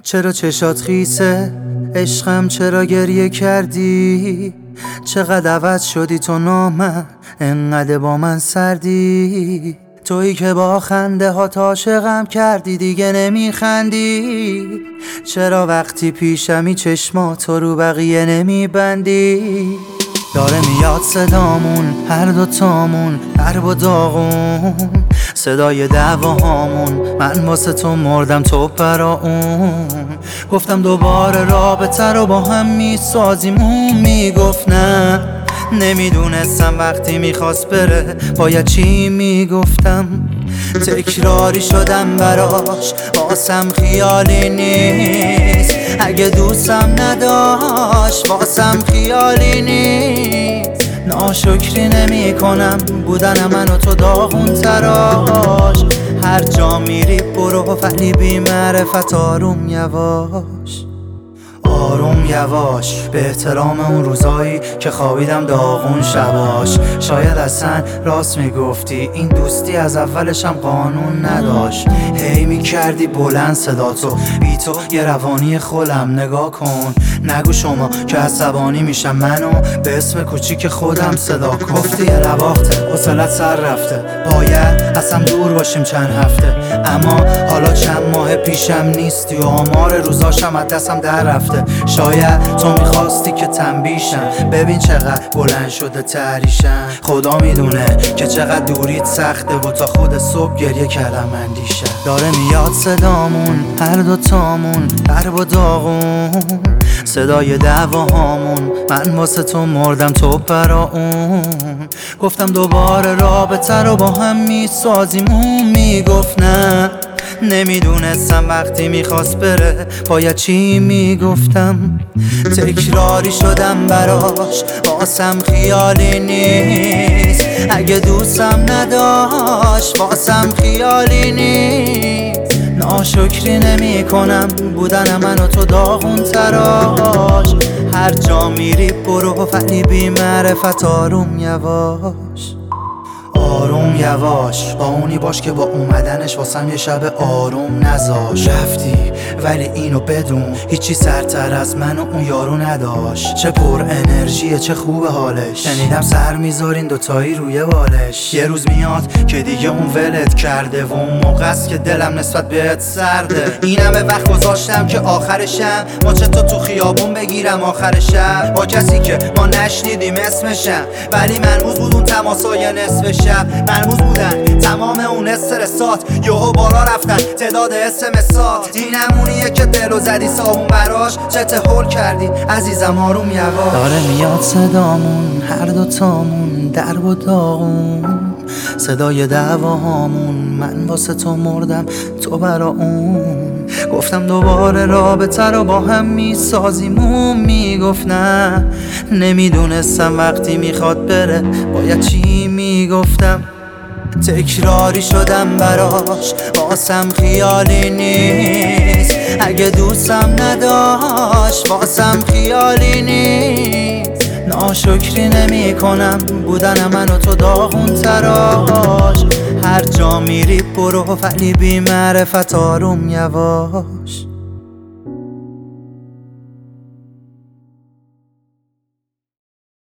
چرا چشات خیسه عشقم، چرا گریه کردی؟ چقدر عوض شدی تو نامم، انقدر با من سردی. تویی که با خنده ها عاشقم کردی، دیگه نمیخندی. چرا وقتی پیشمی چشماتو رو بقیه نمیبندی؟ داره میاد صدامون هر دوتامون درب و داغون، صدای دعواهامون، من واسه تو مردم تو برا اون. گفتم دوباره رابطه رو با هم میسازیم، اون میگفت نه. نمیدونستم وقتی میخواست بره باید چی میگفتم. تکراری شدم براش، واسم خیالی نیست. اگه دوستم نداشت واسم خیالی نیست. ناشکری نمی کنم بودن من و تو داغون تراش. هر جا میری برو ولی بی معرفت، آروم یواش آروم یواش. به احترام اون روزایی که خوابیدم داغون شباش. شاید اصلا راست میگفتی، این دوستی از اولشم قانون نداشت. هی میکردی بلند صداتو، بی تو یه روانی خولم. نگاه کن نگو شما که عصبانی میشم، منو به اسم کوچیک خودم صدا کن. گفتی یه نواخته حوصلت سر رفته، باید اصلا دور باشیم چند هفته. اما حالا چند ماه پیشم نیستی و آمار روزاشم از دستم در رفته. شاید تو میخواستی که تنبیشم، ببین چقدر بلند شده تحریشم. خدا میدونه که چقدر دوریت سخته و تا خود صبح گریه کردم اندیشه. داره میاد صدامون هر دوتامون درب و داغون، صدای دعواهامون، من واسه تو مردم تو برا اون. گفتم دوباره رابطه رو با هم میسازیم، اون میگفت نه. نمیدونستم وقتی میخواست بره باید چی میگفتم. تکراری شدم براش، واسم خیالی نیست. اگه دوستم نداشت واسم خیالی نیست. ناشکری نمی کنم بودن من و تو داغون تراش. هر جا میری برو ولی بی معرفت، آروم یواش آروم یواش. با اونی باش که با اومدنش واسم یه شب آروم نذاش. رفتی ولی اینو بدون، هیچی سرتر از من و اون یارو نداشت. چه پر انرژیه چه خوب حالش، شنیدم سر میذارین دوتایی روی بالش. یه روز میاد که دیگه اون ولت کرده و اون موقع است که دلم نسبت بهت سرده. این همه وقت گذاشتم که آخرشم ماچه تو خیابون بگیرم آخر شب، با کسی که ما نشنیدیم اسمشم. ولی مرموز بود اون تماسای نصف شب، مرموز بودن تمام اون استرسات. یهو بالا رفتن تعداد اسمسات. این همونیه که دلو زدی صابون براش. چه هول کردی عزیزم آروم یواش. داره میاد صدامون هر دوتامون درب و داغون، صدای دعواهامون، من واسه تو مردم تو برا اون. گفتم دوباره رابطه رو با هم میسازیم، اون میگفت نه. نمیدونستم وقتی میخواد بره باید چی میگفتم. تکراری شدم براش، واسم خیالی نیست. اگه دوستم نداشت واسم خیالی نیست. ناشکری نمی کنم بودن من و تو داغون تراش. هر جا میری برو ولی بی معرفت، آروم یواش